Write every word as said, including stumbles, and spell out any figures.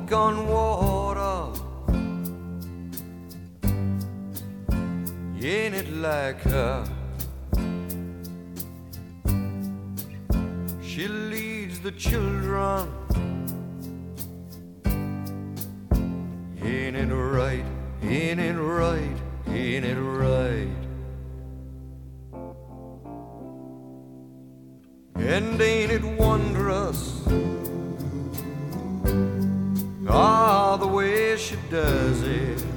walk on water. Ain't it like her? She leads the children. Ain't it right? Ain't it right? Ain't it right? And ain't it wondrous? Ah, the way she does it.